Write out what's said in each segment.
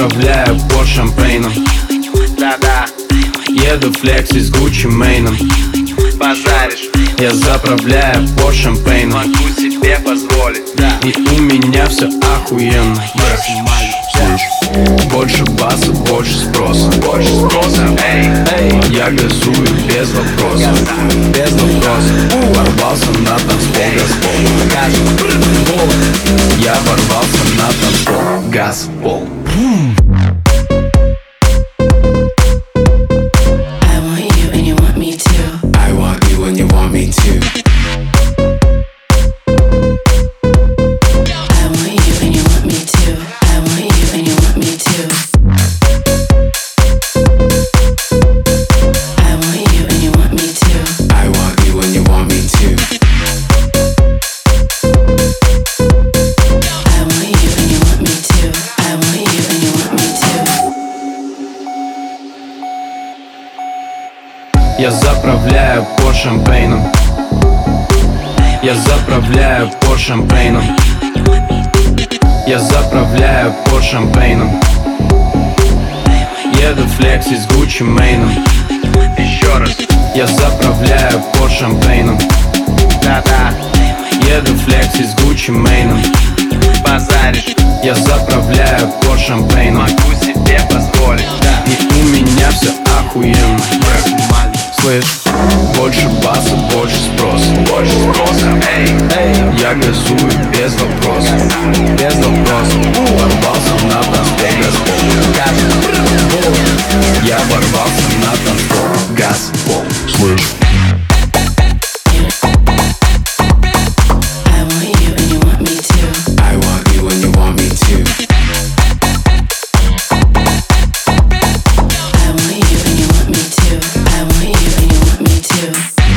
заправляю по шампейном. Да-да, Еду флекси с Гуччи Мейном. базаришь, Я заправляю по шампейном. могу себе позволить. И у меня все охуенно. Больше баса, больше спроса. Больше спроса, эй, Я газую без вопросов. Без вопросов. Ворвался на танцпол, газпол. Я ворвался на танцпол, газпол. I want you and you want me too. I want you and you want me too. I want you and you want me too. I want you and you want me too. I want you and you want me too. I want you and you want me too. I want you and you want me too. I want you and you want me too. Я заправляю по шампейном. Я заправляю по шампейном. Я заправляю по шампейном. Еду флекси с Гуччи Мейном. еще раз, Я заправляю по шампейном. да-да, Еду флекси с Гуччи Мейном. базаришь, Я заправляю по шампейном. могу себе позволить. И у меня все охуенно. Слышь, больше баса, больше спроса. Больше спроса, эй, Я газую без вопросов. Без вопросов. Ворвался на танцпол, газпол. Я ворвался на танцпол, газпол. Слышь. I want you and you want me too. I want you and you want me too. I want you and you want me too. I want you and you want me too.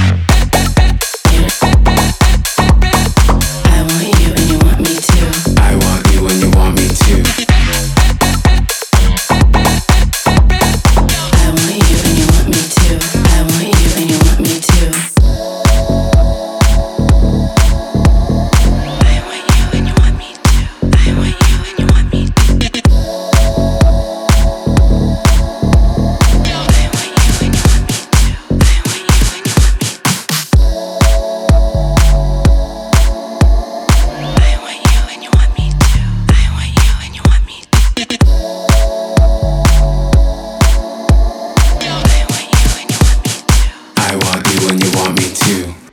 I want you and you want me too. I want you and you want me too. I want you and you want me too. I want you and you want me too. I want you and you want me too. I want you and you want me too. I want you and you want me too. I want you and you want me too. I want you and you want me too. I want you and you want me too.